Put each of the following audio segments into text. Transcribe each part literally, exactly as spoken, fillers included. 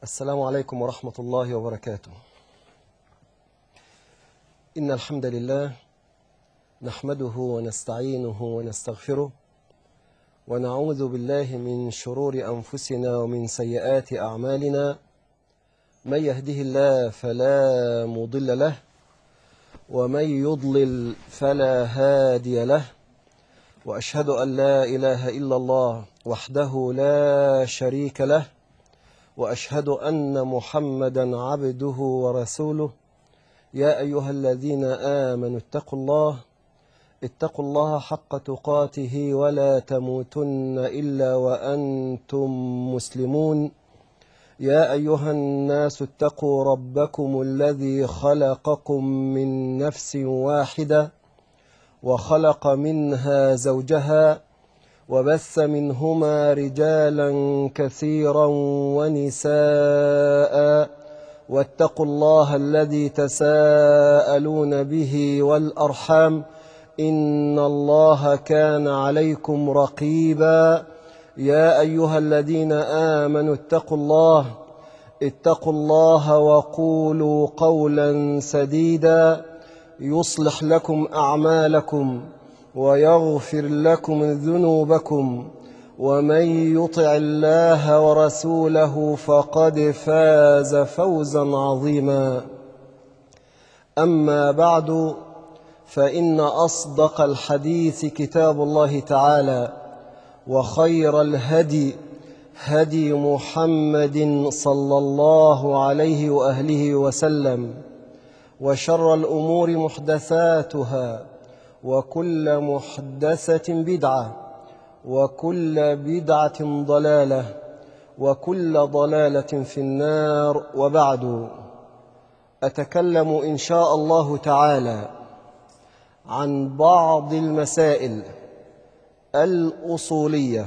السلام عليكم ورحمة الله وبركاته. إن الحمد لله نحمده ونستعينه ونستغفره ونعوذ بالله من شرور أنفسنا ومن سيئات أعمالنا. من يهده الله فلا مضل له ومن يضلل فلا هادي له، وأشهد أن لا إله إلا الله وحده لا شريك له، وأشهد أن محمدا عبده ورسوله. يا أيها الذين آمنوا اتقوا الله اتقوا الله حق تقاته ولا تموتن إلا وأنتم مسلمون. يا أيها الناس اتقوا ربكم الذي خلقكم من نفس واحدة وخلق منها زوجها وبث منهما رجالا كثيرا ونساء، واتقوا الله الذي تساءلون به والأرحام إن الله كان عليكم رقيبا. يا أيها الذين آمنوا اتقوا الله اتقوا الله وقولوا قولا سديدا يصلح لكم أعمالكم ويغفر لكم ذنوبكم، ومن يطع الله ورسوله فقد فاز فوزا عظيما. أما بعد، فإن أصدق الحديث كتاب الله تعالى، وخير الهدي هدي محمد صلى الله عليه وآله وسلم، وشر الأمور محدثاتها، وكل محدثة بدعة، وكل بدعة ضلالة، وكل ضلالة في النار. وبعد، أتكلم إن شاء الله تعالى عن بعض المسائل الأصولية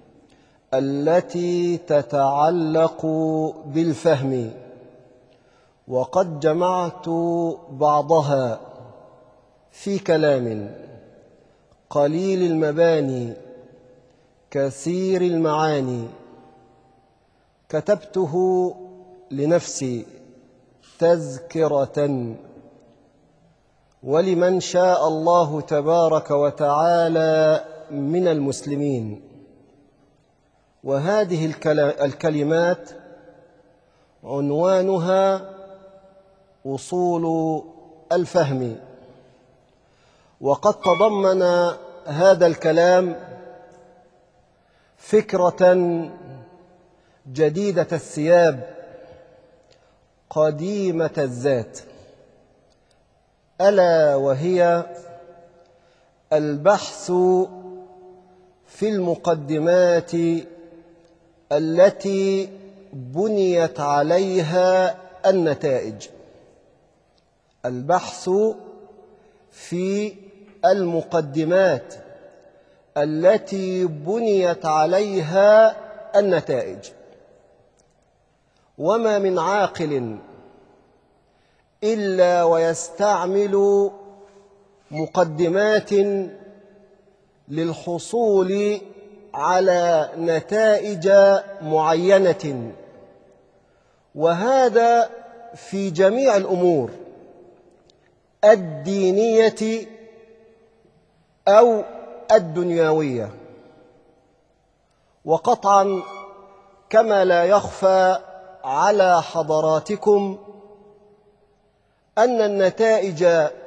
التي تتعلق بالفهم، وقد جمعت بعضها في كلام قليل المباني كثير المعاني كتبته لنفسي تذكرة ولمن شاء الله تبارك وتعالى من المسلمين. وهذه الكلمات عنوانها أصول الفهم، وقد تضمن هذا الكلام فكرة جديدة الثياب قديمة الذات، ألا وهي البحث في المقدمات التي بنيت عليها النتائج. البحث في المقدمات التي بنيت عليها النتائج. وما من عاقل إلا ويستعمل مقدمات للحصول على نتائج معينة، وهذا في جميع الأمور الدينية أو الدنيوية. وقطعا كما لا يخفى على حضراتكم أن النتائج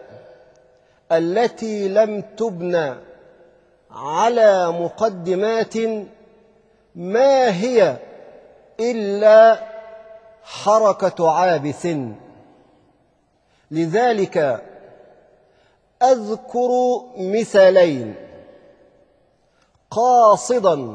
التي لم تبنى على مقدمات ما هي إلا حركة عابث. لذلك أذكر مثالين قاصدا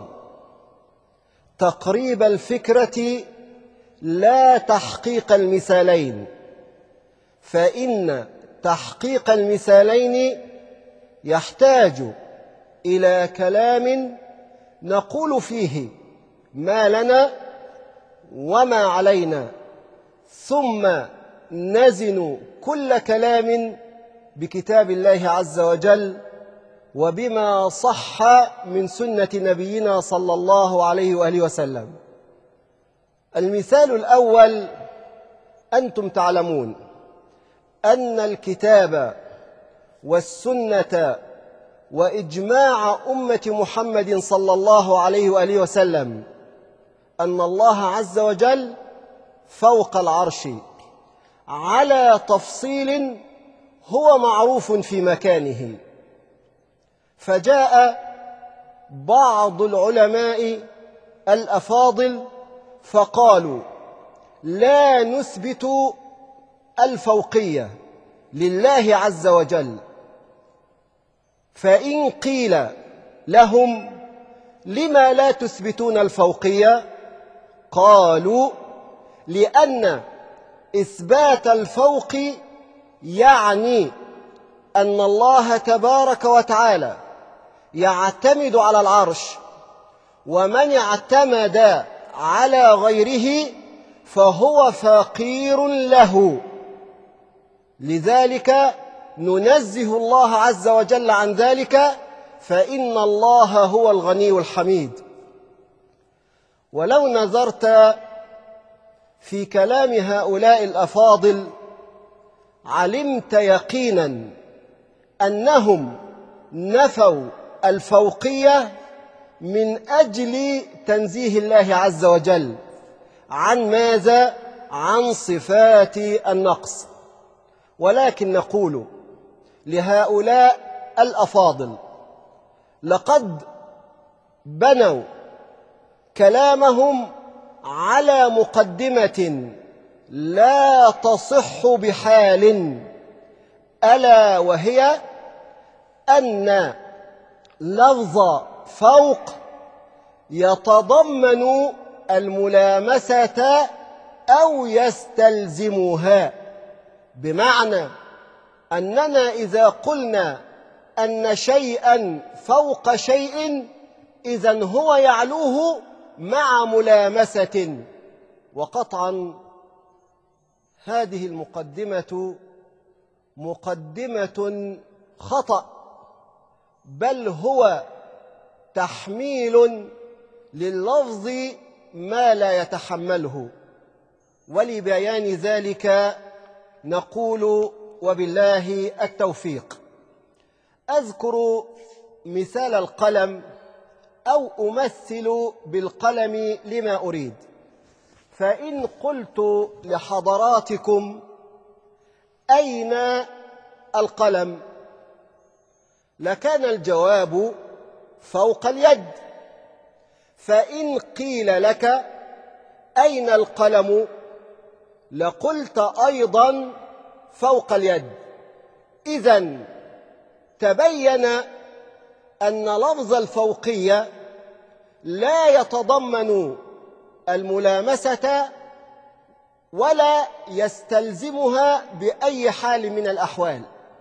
تقريب الفكرة لا تحقيق المثالين، فإن تحقيق المثالين يحتاج إلى كلام نقول فيه ما لنا وما علينا، ثم نزن كل كلام بكتاب الله عز وجل وبما صح من سنة نبينا صلى الله عليه وآله وسلم. المثال الأول: أنتم تعلمون أن الكتاب والسنة وإجماع أمة محمد صلى الله عليه وآله وسلم أن الله عز وجل فوق العرش على تفصيل هو معروف في مكانه. فجاء بعض العلماء الأفاضل فقالوا: لا نثبت الفوقية لله عز وجل. فإن قيل لهم: لما لا تثبتون الفوقية؟ قالوا: لأن إثبات الفوق يعني أن الله تبارك وتعالى يعتمد على العرش، ومن اعتمد على غيره فهو فقير له، لذلك ننزه الله عز وجل عن ذلك، فإن الله هو الغني الحميد. ولو نظرت في كلام هؤلاء الأفاضل علمت يقينا أنهم نفوا الفوقية من أجل تنزيه الله عز وجل عن ماذا؟ عن صفات النقص. ولكن نقول لهؤلاء الأفاضل: لقد بنوا كلامهم على مقدمة لا تصح بحال، ألا وهي أن لفظ فوق يتضمن الملامسة أو يستلزمها، بمعنى أننا إذا قلنا أن شيئا فوق شيء إذن هو يعلوه مع ملامسة. وقطعا هذه المقدمة مقدمة خطأ، بل هو تحميل لللفظ ما لا يتحمله. ولبيان ذلك نقول: وبالله التوفيق. أذكر مثال القلم أو أمثل بالقلم لما أريد. فإن قلت لحضراتكم: أين القلم؟ لكان الجواب: فوق اليد. فإن قيل لك: أين القلم؟ لقلت أيضا: فوق اليد. إذن تبين أن لفظ الفوقية لا يتضمن الملامسة ولا يستلزمها بأي حال من الأحوال.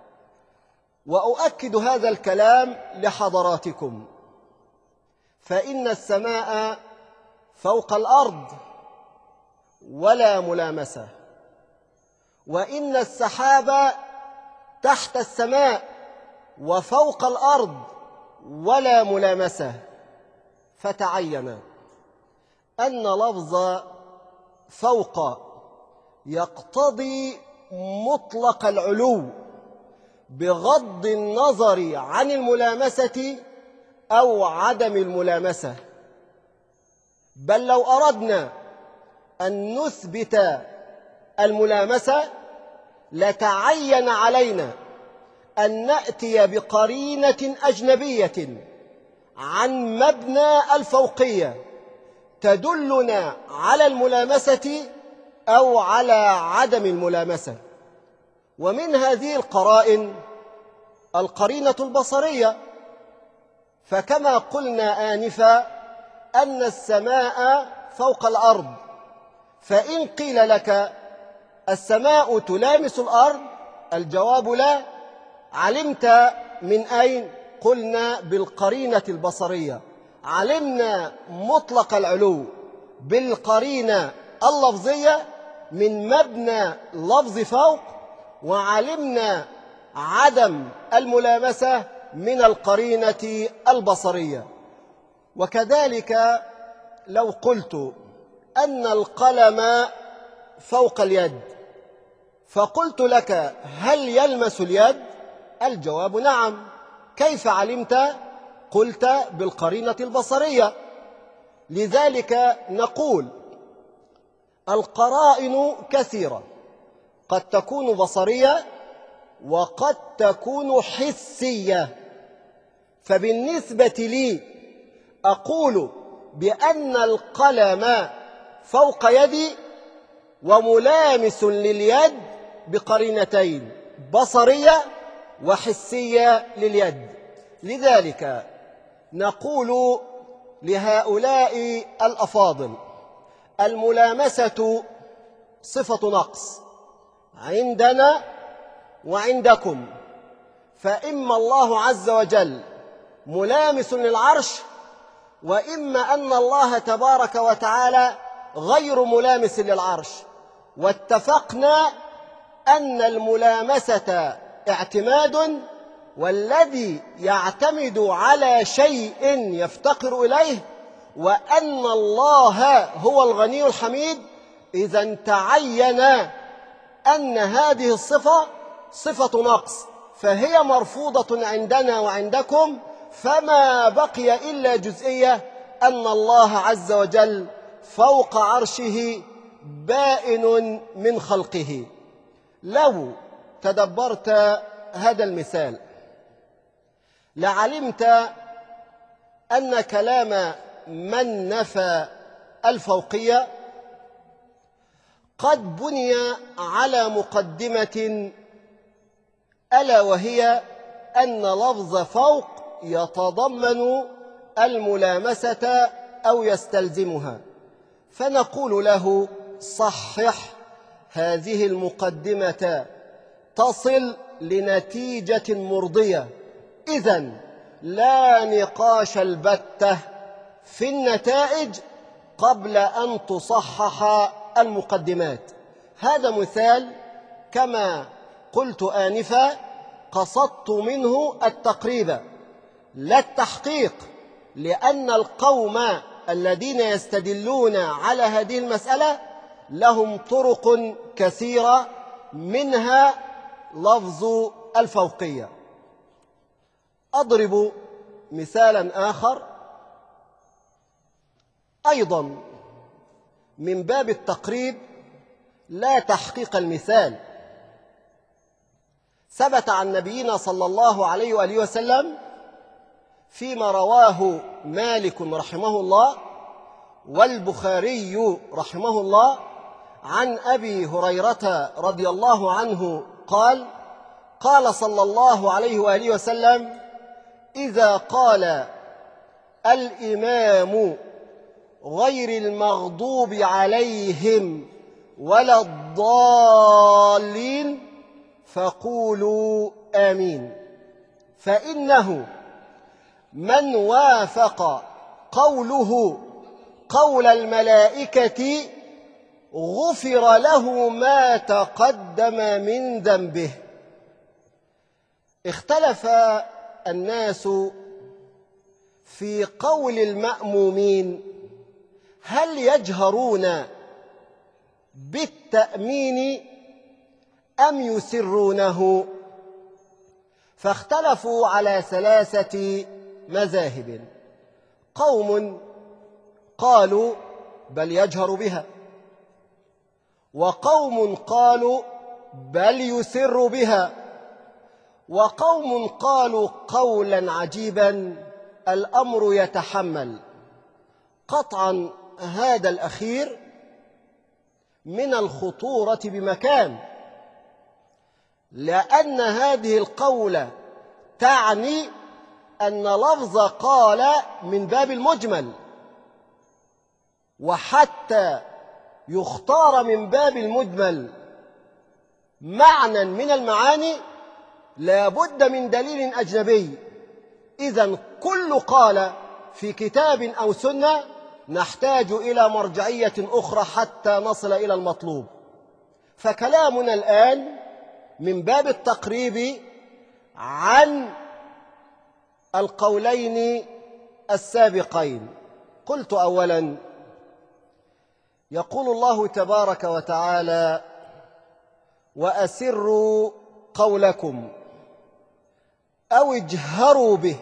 وأؤكد هذا الكلام لحضراتكم، فإن السماء فوق الأرض ولا ملامسة، وإن السحاب تحت السماء وفوق الأرض ولا ملامسة. فتعين أن لفظ فوق يقتضي مطلق العلو بغض النظر عن الملامسة أو عدم الملامسة. بل لو أردنا أن نثبت الملامسة لتعين علينا أن نأتي بقرينة أجنبية عن مبنى الفوقية تدلنا على الملامسة أو على عدم الملامسة. ومن هذه القرائن القرينة البصرية. فكما قلنا آنفا أن السماء فوق الأرض، فإن قيل لك: السماء تلامس الأرض؟ الجواب: لا. علمت من أين؟ قلنا: بالقرينة البصرية. علمنا مطلق العلو بالقرينة اللفظية من مبنى لفظ فوق، وعلمنا عدم الملامسة من القرينة البصرية. وكذلك لو قلت أن القلم فوق اليد، فقلت لك هل يلمس اليد؟ الجواب نعم. كيف علمت؟ قلت بالقرينة البصرية. لذلك نقول القرائن كثيرة، قد تكون بصرية وقد تكون حسية. فبالنسبة لي أقول بأن القلم فوق يدي وملامس لليد بقرينتين، بصرية وحسية لليد. لذلك نقول لهؤلاء الأفاضل الملامسة صفة نقص عندنا وعندكم، فإما الله عز وجل ملامس للعرش، وإما أن الله تبارك وتعالى غير ملامس للعرش. واتفقنا أن الملامسة اعتماد، والذي يعتمد على شيء يفتقر إليه، وأن الله هو الغني الحميد. إذا تعين أن هذه الصفة صفة نقص، فهي مرفوضة عندنا وعندكم، فما بقي إلا جزئية أن الله عز وجل فوق عرشه بائن من خلقه. لو تدبرت هذا المثال لعلمت أن كلام من نفى الفوقية قد بني على مقدمة، ألا وهي أن لفظ فوق يتضمن الملامسة أو يستلزمها، فنقول له صحح هذه المقدمة تصل لنتيجة مرضية. إذن لا نقاش البتة في النتائج قبل أن تصحح المقدمات. هذا مثال كما قلت آنفا قصدت منه التقريب لا التحقيق، لأن القوم الذين يستدلون على هذه المسألة لهم طرق كثيرة، منها لفظ الفوقية. أضرب مثالا آخر أيضا من باب التقريب لا تحقيق المثال. ثبت عن نبينا صلى الله عليه وآله وسلم فيما رواه مالك رحمه الله والبخاري رحمه الله عن أبي هريرة رضي الله عنه قال: قال صلى الله عليه وآله وسلم: إذا قال الإمام غير المغضوب عليهم ولا الضالين فقولوا آمين، فإنه من وافق قوله قول الملائكة غفر له ما تقدم من ذنبه. اختلف الناس في قول المأمومين، هل يجهرون بالتأمين أم يسرونه؟ فاختلفوا على ثلاثة مذاهب. قوم قالوا بل يجهر بها، وقوم قالوا بل يسر بها، وقوم قالوا قولا عجيبا الأمر يتحمل. قطعا هذا الأخير من الخطورة بمكان، لأن هذه القولة تعني أن لفظ قال من باب المجمل، وحتى يختار من باب المجمل معنى من المعاني لا بد من دليل أجنبي. إذن كل قال في كتاب أو سنة نحتاج إلى مرجعية أخرى حتى نصل إلى المطلوب. فكلامنا الآن من باب التقريب عن القولين السابقين. قلت أولا: يقول الله تبارك وتعالى: وأسروا قولكم أو اجهروا به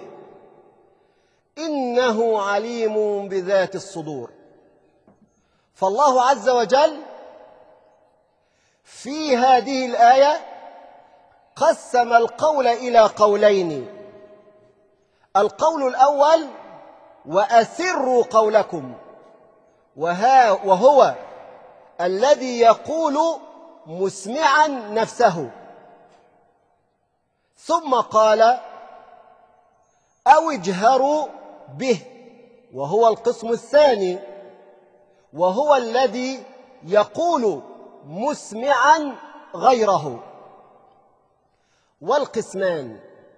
إنه عليم بذات الصدور. فالله عز وجل في هذه الآية قسم القول إلى قولين. القول الأول: وأسروا قولكم، وهو الذي يقول مسمعا نفسه. ثم قال: أو اجهروا به، وهو القسم الثاني، وهو الذي يقول مسمعا غيره. والقسمان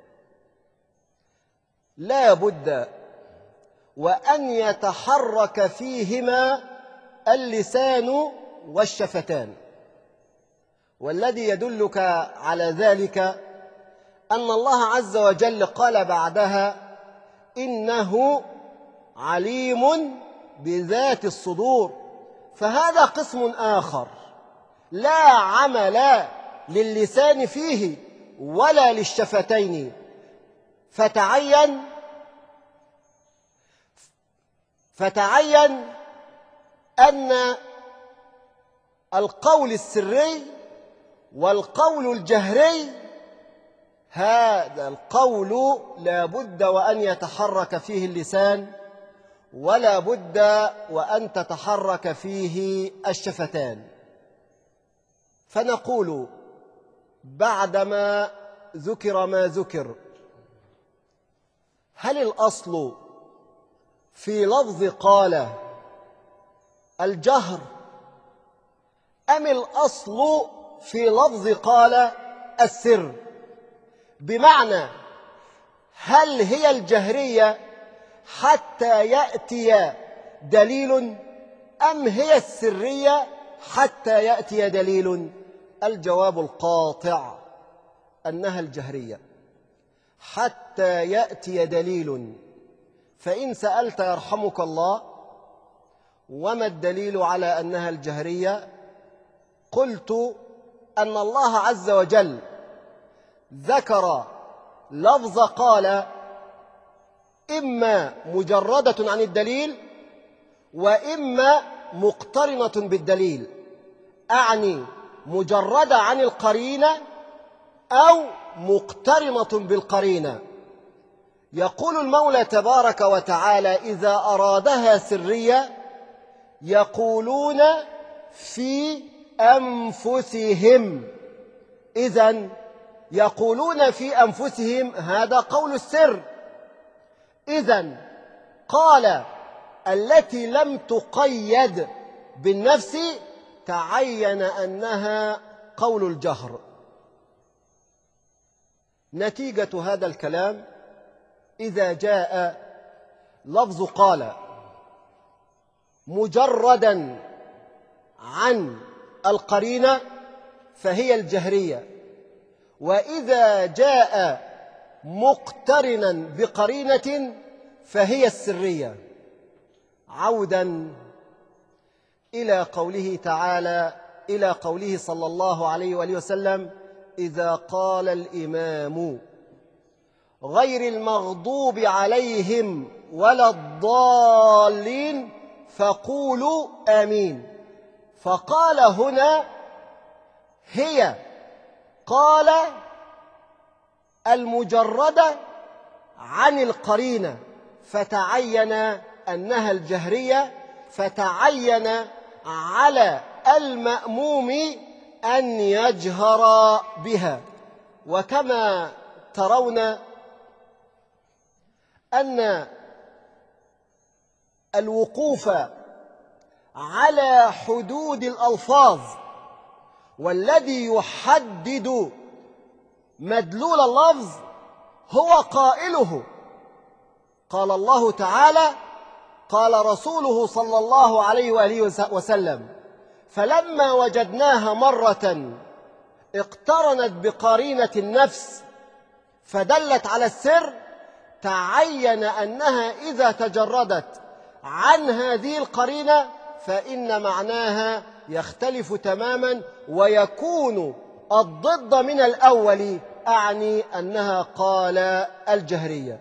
لا بد وأن يتحرك فيهما اللسان والشفتان. والذي يدلك على ذلك أن الله عز وجل قال بعدها: إنه عليم بذات الصدور. فهذا قسم آخر لا عمل للسان فيه ولا للشفتين. فتعين فتعين أن القول السري والقول الجهري، هذا القول لا بد وأن يتحرك فيه اللسان، ولا بد وأن تتحرك فيه الشفتان. فنقول بعدما ذكر ما ذكر: هل الأصل في لفظ قال الجهر، أم الأصل في لفظ قال السر؟ بمعنى هل هي الجهرية حتى يأتي دليل، أم هي السرية حتى يأتي دليل؟ الجواب القاطع أنها الجهرية حتى يأتي دليل. فإن سألت يرحمك الله: وما الدليل على أنها الجهرية؟ قلت أن الله عز وجل ذكر لفظ قال إما مجردة عن الدليل وإما مقترنة بالدليل، أعني مجردة عن القرينة أو مقترنة بالقرينة. يقول المولى تبارك وتعالى: إذا أرادها سرية يقولون في أنفسهم. إذن يقولون في أنفسهم هذا قول السر. إذن قال التي لم تقيد بالنفس تعين أنها قول الجهر. نتيجة هذا الكلام: إذا جاء لفظ قال مجردا عن القرينة فهي الجهرية، وإذا جاء مقترنا بقرينة فهي السرية. عودا إلى قوله تعالى، إلى قوله صلى الله عليه وآله وسلم: إذا قال الإمام غير المغضوب عليهم ولا الضالين فقولوا آمين. فقال هنا هي قال المجردة عن القرينة، فتعين أنها الجهرية، فتعين على المأموم أن يجهر بها. وكما ترون أن الوقوف على حدود الألفاظ والذي يحدد مدلول اللفظ هو قائله. قال الله تعالى: قال رسوله صلى الله عليه وآله وسلم: فلما وجدناها مرة اقترنت بقرينة النفس فدلت على السر تعين أنها إذا تجردت عن هذه القرينة فإن معناها يختلف تماما ويكون الضد من الأول، أعني أنها قال الجهرية.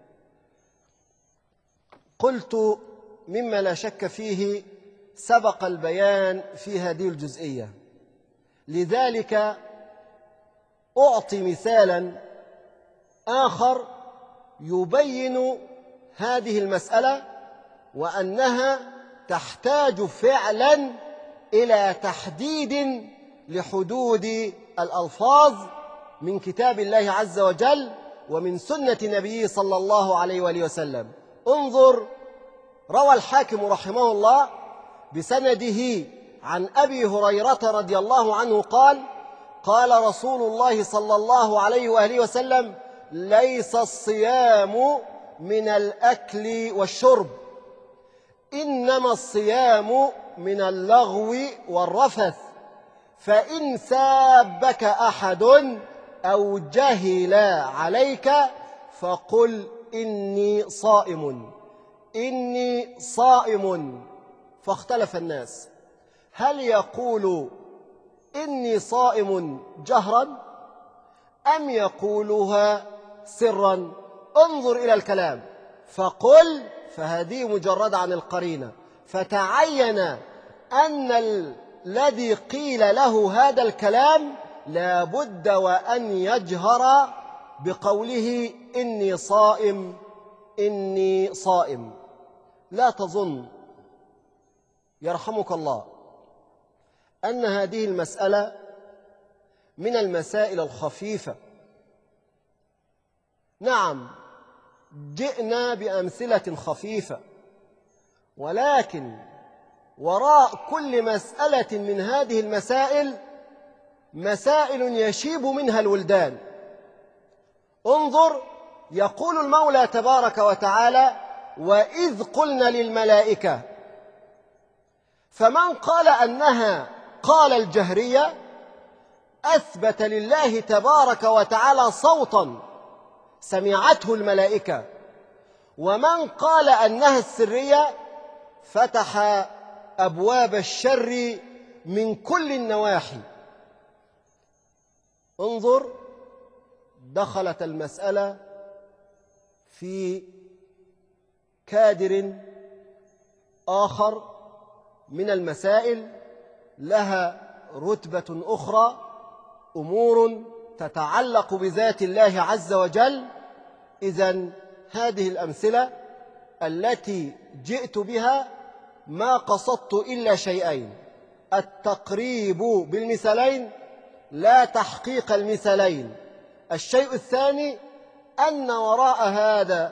قلت مما لا شك فيه سبق البيان في هذه الجزئية، لذلك أعطي مثالا آخر يبين هذه المسألة، وأنها تحتاج فعلا إلى تحديد لحدود الألفاظ من كتاب الله عز وجل ومن سنة نبيه صلى الله عليه وآله وسلم. انظر، روى الحاكم رحمه الله بسنده عن أبي هريرة رضي الله عنه قال: قال رسول الله صلى الله عليه وآله وسلم: ليس الصيام من الأكل والشرب، إنما الصيام من اللغو والرفث، فإن سابك أحد أو جهل عليك فقل إني صائم، إني صائم. فاختلف الناس، هل يقول إني صائم جهرا أم يقولها سرا؟ انظر إلى الكلام، فقل، فهذه مجرد عن القرينة، فتعين أن الذي قيل له هذا الكلام لا بد وأن يجهر بقوله إني صائم، إني صائم. لا تظن يرحمك الله أن هذه المسألة من المسائل الخفيفة. نعم، جئنا بأمثلة خفيفة، ولكن وراء كل مسألة من هذه المسائل مسائل يشيب منها الولدان. انظر، يقول المولى تبارك وتعالى: وإذ قلنا للملائكة. فمن قال أنها قال الجهرية أثبت لله تبارك وتعالى صوتا سمعته الملائكة، ومن قال أنها السرية فتح أبواب الشر من كل النواحي. انظر، دخلت المسألة في كادر آخر من المسائل لها رتبة أخرى، أمور تتعلق بذات الله عز وجل. إذن هذه الأمثلة التي جئت بها ما قصدت إلا شيئين: التقريب بالمثالين لا تحقيق المثالين. الشيء الثاني أن وراء هذا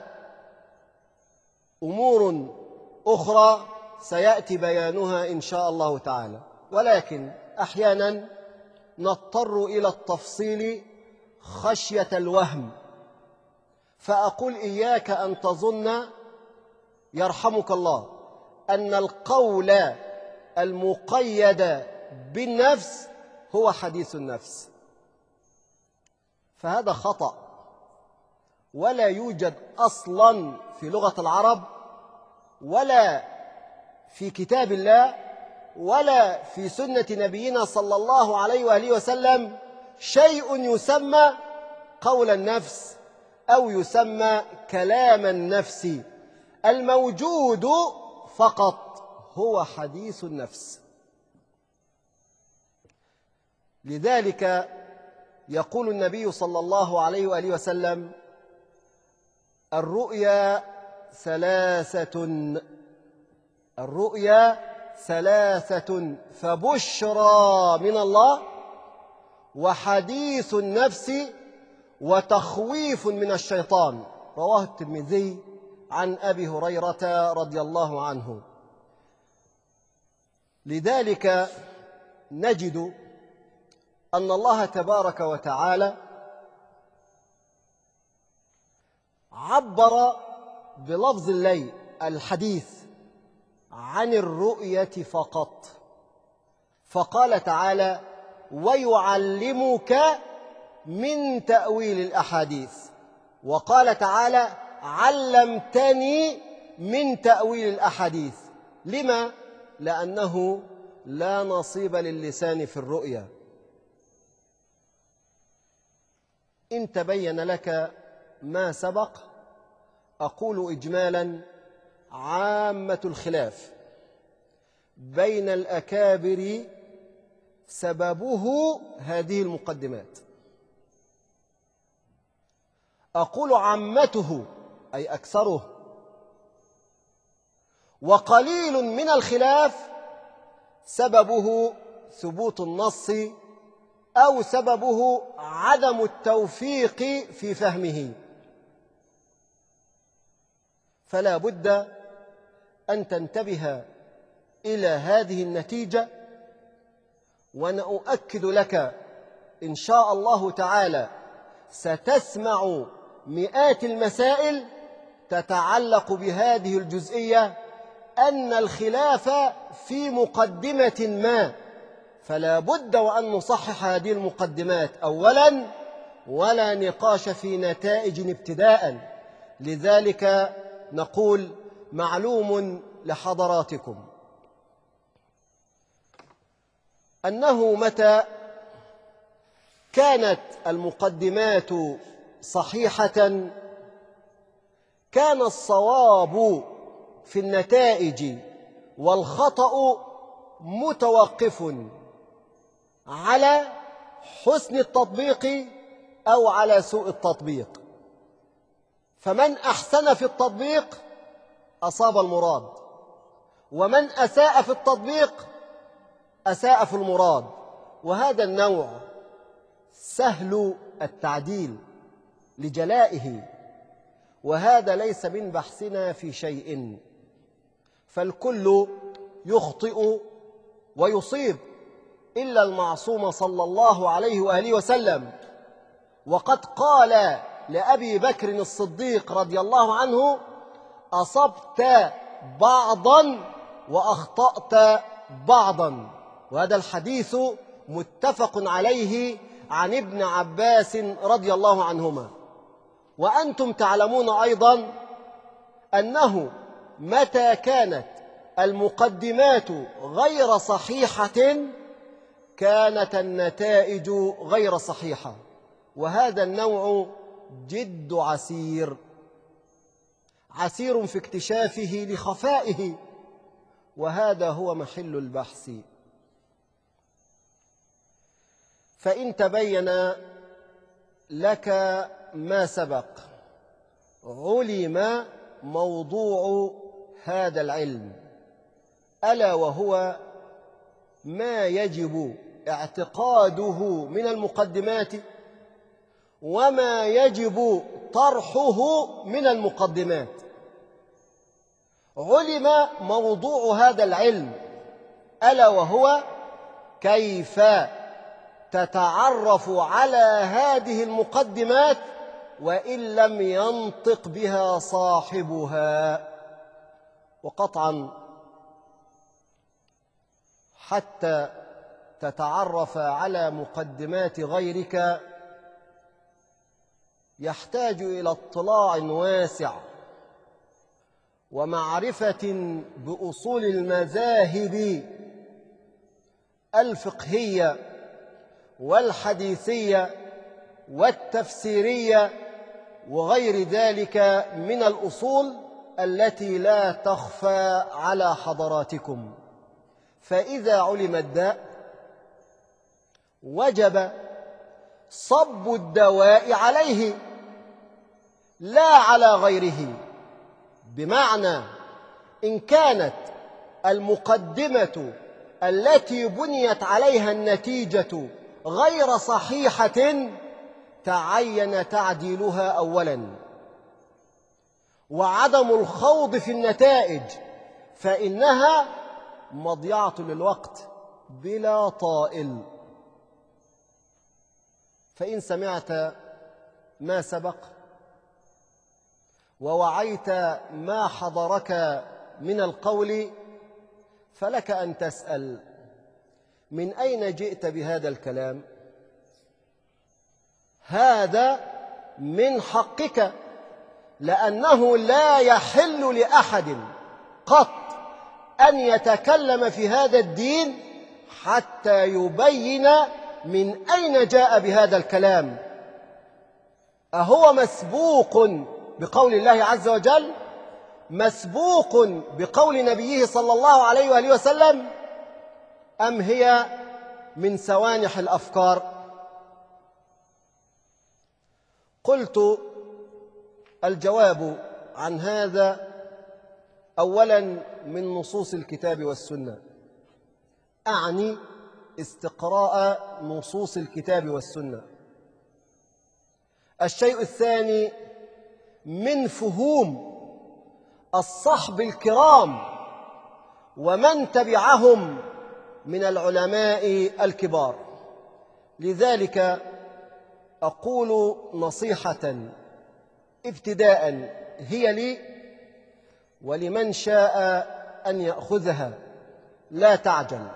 أمور أخرى سيأتي بيانها إن شاء الله تعالى، ولكن أحيانا نضطر إلى التفصيل خشية الوهم، فأقول إياك أن تظن يرحمك الله أن القول المقيد بالنفس هو حديث النفس، فهذا خطأ، ولا يوجد أصلا في لغة العرب ولا في كتاب الله ولا في سنة نبينا صلى الله عليه وآله وسلم شيء يسمى قول النفس أو يسمى كلام النفس. الموجود فقط هو حديث النفس. لذلك يقول النبي صلى الله عليه وآله وسلم: الرؤيا ثلاثة، الرؤيا ثلاثة، فبشرى من الله، وحديث النفس، وتخويف من الشيطان. رواه الترمذي عن أبي هريرة رضي الله عنه. لذلك نجد أن الله تبارك وتعالى عبر بلفظ الليل الحديث عن الرؤية فقط، فقال تعالى: ويعلمك من تأويل الأحاديث، وقال تعالى: علمتني من تأويل الأحاديث. لما لأنه لا نصيب للسان في الرؤيا. إن تبين لك ما سبق أقول إجمالا: عامة الخلاف بين الأكابر سببه هذه المقدمات. أقول عامته أي أكثره، وقليل من الخلاف سببه ثبوت النص أو سببه عدم التوفيق في فهمه. فلا بد أن تنتبه إلى هذه النتيجة، وأنا أؤكد لك إن شاء الله تعالى ستسمع مئات المسائل تتعلق بهذه الجزئية، أن الخلاف في مقدمة ما، فلا بد وأن نصحح هذه المقدمات أولا، ولا نقاش في نتائج ابتداء. لذلك نقول: معلوم لحضراتكم أنه متى كانت المقدمات صحيحة كان الصواب في النتائج والخطأ متوقف على حسن التطبيق أو على سوء التطبيق. فمن أحسن في التطبيق أصاب المراد، ومن أساء في التطبيق أساء في المراد. وهذا النوع سهل التعديل لجلائه، وهذا ليس من بحثنا في شيء، فالكل يخطئ ويصيب إلا المعصوم صلى الله عليه وآله وسلم. وقد قال لأبي بكر الصديق رضي الله عنه: أصبت بعضا وأخطأت بعضا. وهذا الحديث متفق عليه عن ابن عباس رضي الله عنهما. وأنتم تعلمون أيضا أنه متى كانت المقدمات غير صحيحة كانت النتائج غير صحيحة، وهذا النوع جد عسير، عسير في اكتشافه لخفائه، وهذا هو محل البحث. فإن تبين لك ما سبق علم موضوع هذا العلم، ألا وهو ما يجب اعتقاده من المقدمات وما يجب طرحه من المقدمات. علم موضوع هذا العلم، ألا وهو كيف تتعرف على هذه المقدمات وإن لم ينطق بها صاحبها. وقطعا حتى تتعرف على مقدمات غيرك يحتاج إلى اطلاع واسع ومعرفة بأصول المذاهب الفقهية والحديثية والتفسيرية وغير ذلك من الأصول التي لا تخفى على حضراتكم. فإذا علم الداء وجب صب الدواء عليه لا على غيره. بمعنى إن كانت المقدمة التي بنيت عليها النتيجة غير صحيحة تعين تعديلها أولا، وعدم الخوض في النتائج فإنها مضيعة للوقت بلا طائل. فإن سمعت ما سبق ووعيت ما حضرك من القول فلك أن تسأل: من أين جئت بهذا الكلام؟ هذا من حقك، لأنه لا يحل لأحد قط أن يتكلم في هذا الدين حتى يبين من أين جاء بهذا الكلام. أهو مسبوق بقول الله عز وجل؟ مسبوق بقول نبيه صلى الله عليه وآله وسلم؟ أم هي من سوانح الأفكار؟ قلت الجواب عن هذا أولا من نصوص الكتاب والسنة، أعني استقراء نصوص الكتاب والسنة. الشيء الثاني من فهوم الصحب الكرام ومن تبعهم من العلماء الكبار. لذلك أقول نصيحة ابتداء هي لي ولمن شاء أن يأخذها: لا تعجل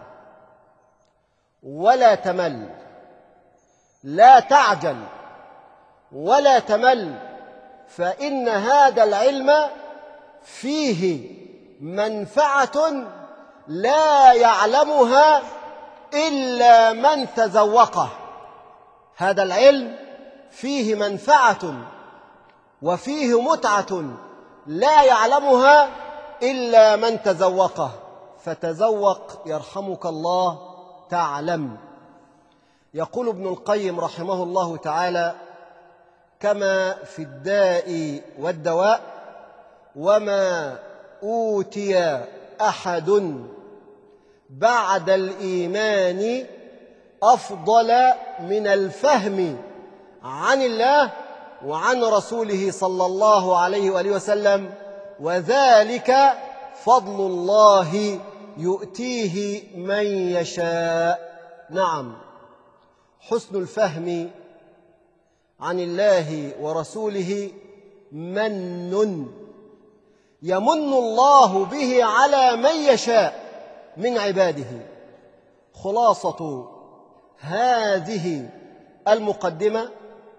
ولا تمل، لا تعجل ولا تمل، فإن هذا العلم فيه منفعة لا يعلمها إلا من تذوقه. هذا العلم فيه منفعة وفيه متعة لا يعلمها إلا من تذوقه، فتذوق يرحمك الله تعلم. يقول ابن القيم رحمه الله تعالى: كما في الداء والدواء، وما أوتي أحد بعد الإيمان أفضل من الفهم عن الله وعن رسوله صلى الله عليه وآله وسلم، وذلك فضل الله يؤتيه من يشاء. نعم، حسن الفهم عن الله ورسوله من يمن الله به على من يشاء من عباده. خلاصة هذه المقدمة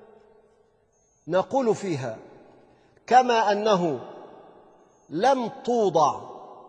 نقول فيها: كما أنه لم توضع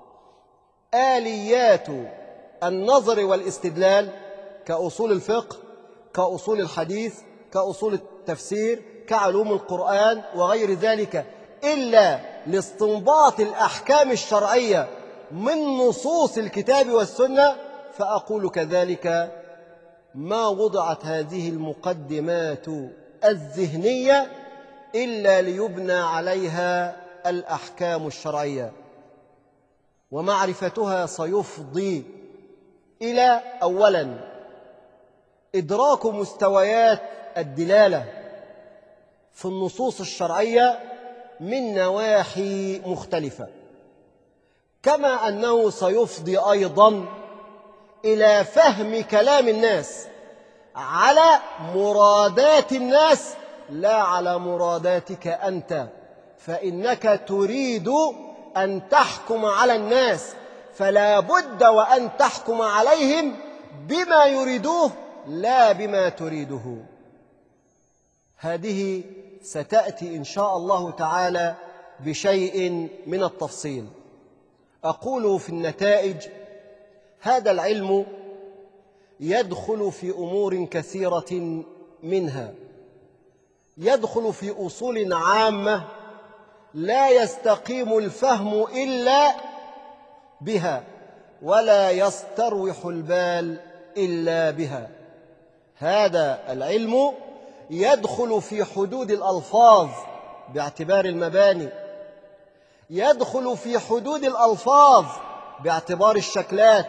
آليات النظر والاستدلال كأصول الفقه، كأصول الحديث، كأصول التفسير، كعلوم القرآن وغير ذلك، إلا لاستنباط الأحكام الشرعية من نصوص الكتاب والسنة، فأقول كذلك: ما وضعت هذه المقدمات الذهنية إلا ليبنى عليها الأحكام الشرعية، ومعرفتها سيفضي إلى أولا إدراك مستويات الدلالة في النصوص الشرعية من نواحي مختلفة، كما أنه سيفضي أيضا إلى فهم كلام الناس على مرادات الناس لا على مراداتك أنت، فإنك تريد أن تحكم على الناس، فلا بد وأن تحكم عليهم بما يريدوه لا بما تريده. هذه ستأتي إن شاء الله تعالى بشيء من التفصيل. أقول في النتائج: هذا العلم يدخل في أمور كثيرة، منها يدخل في أصول عامة لا يستقيم الفهم إلا بها، ولا يستروح البال إلا بها. هذا العلم يدخل في حدود الألفاظ باعتبار المباني، يدخل في حدود الألفاظ باعتبار الشكلات،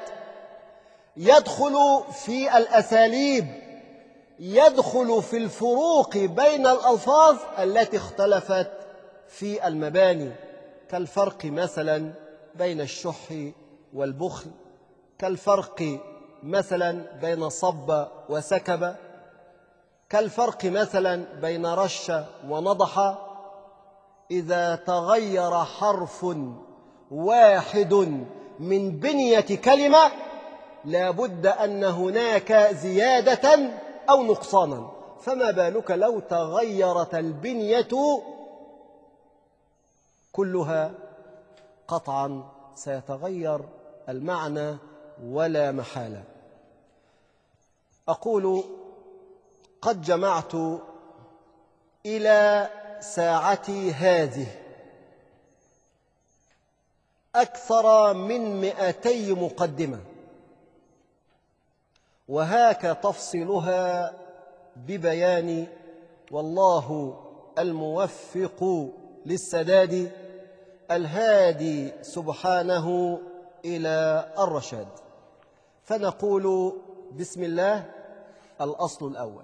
يدخل في الأساليب، يدخل في الفروق بين الألفاظ التي اختلفت في المباني، كالفرق مثلا بين الشح والبخل، كالفرق مثلا بين صب وسكب، كالفرق مثلا بين رش ونضح. إذا تغير حرف واحد من بنية كلمة لا بد أن هناك زيادة أو نقصانا، فما بالك لو تغيرت البنية كلها؟ قطعا سيتغير المعنى ولا محالة. أقول قد جمعت إلى ساعتي هذه أكثر من مئتي مقدمة، وهاك تفصيلها ببيان، والله الموفق للسداد الهادي سبحانه إلى الرشاد. فنقول بسم الله. الأصل الأول: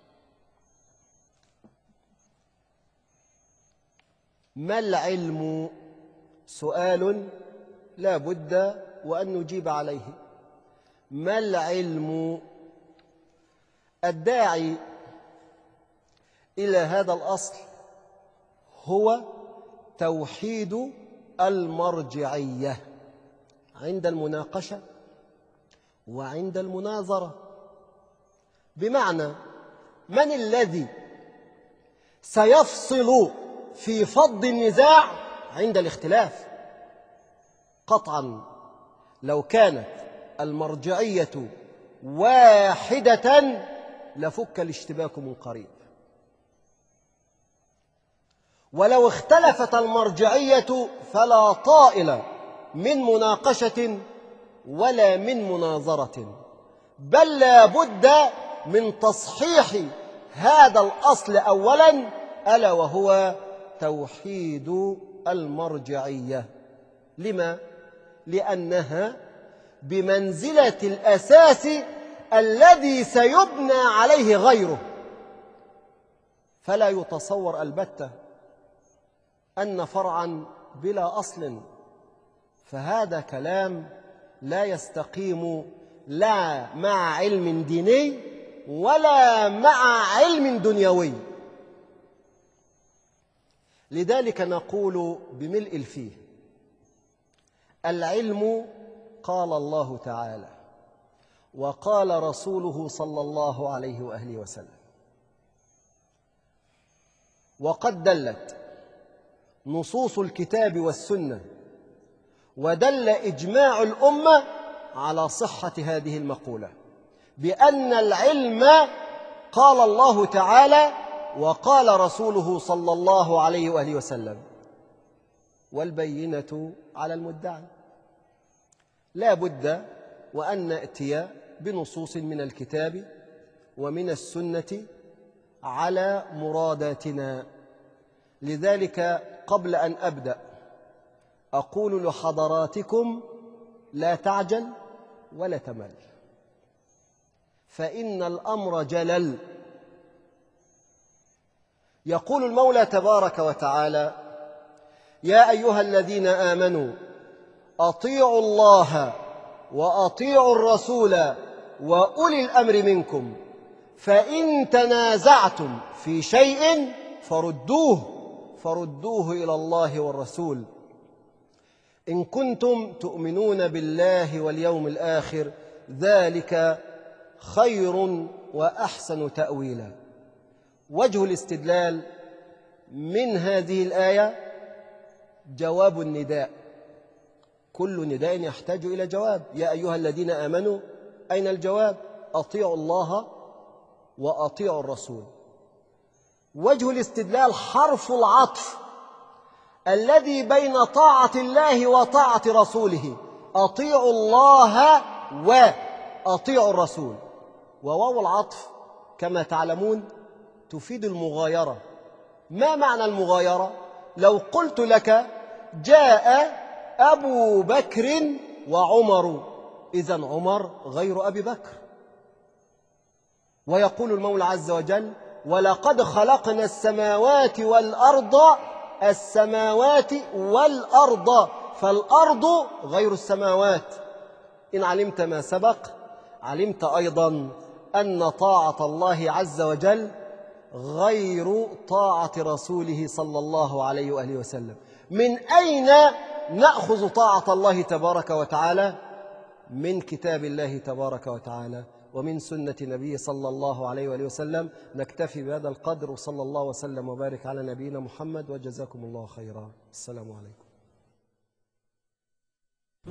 ما العلم؟ سؤال لا بد وأن نجيب عليه. ما العلم؟ الداعي إلى هذا الأصل هو توحيد المرجعية عند المناقشة وعند المناظرة. بمعنى من الذي سيفصل في فض النزاع عند الاختلاف؟ قطعا لو كانت المرجعية واحدة لفك الاشتباك من قريب، ولو اختلفت المرجعية فلا طائل من مناقشة ولا من مناظرة، بل لا بد من تصحيح هذا الأصل أولا، ألا وهو توحيد المرجعية. لما؟ لأنها بمنزلة الأساس الذي سيبنى عليه غيره، فلا يتصور البتة أن فرعا بلا أصل، فهذا كلام لا يستقيم لا مع علم ديني ولا مع علم دنيوي. لذلك نقول بملء الفيه: العلم قال الله تعالى وقال رسوله صلى الله عليه وآله وسلم، وقد دلت نصوص الكتاب والسنة ودل إجماع الأمة على صحة هذه المقولة، بأن العلم قال الله تعالى وقال رسوله صلى الله عليه وآله وسلم، والبينة على المدعي. لا بد وأن نأتي بنصوص من الكتاب ومن السنة على مراداتنا. لذلك قبل أن أبدأ أقول لحضراتكم: لا تعجل ولا تمل، فإن الأمر جلل. يقول المولى تبارك وتعالى: يا أيها الذين آمنوا أطيعوا الله وأطيعوا الرسول وأولي الأمر منكم، فإن تنازعتم في شيء فردوه فردوه إلى الله والرسول إن كنتم تؤمنون بالله واليوم الآخر، ذلك خير وأحسن تأويلا. وجه الاستدلال من هذه الآية جواب النداء. كل نداء يحتاج إلى جواب. يا أيها الذين آمنوا، أين الجواب؟ أطيعوا الله وأطيعوا الرسول. وجه الاستدلال حرف العطف الذي بين طاعة الله وطاعة رسوله: أطيعوا الله وأطيعوا الرسول. وواو العطف كما تعلمون تفيد المغايرة. ما معنى المغايرة؟ لو قلت لك: جاء أبو بكر وعمر، إذن عمر غير أبي بكر. ويقول المولى عز وجل: ولقد خلقنا السماوات والأرض، السماوات والأرض، فالأرض غير السماوات. إن علمت ما سبق علمت أيضا أن طاعة الله عز وجل غير طاعة رسوله صلى الله عليه وآله وسلم. من أين نأخذ طاعة الله تبارك وتعالى؟ من كتاب الله تبارك وتعالى ومن سنة نبيه صلى الله عليه وآله وسلم. نكتفي بهذا القدر، وصلى الله وسلم وبارك على نبينا محمد، وجزاكم الله خيرا. السلام عليكم.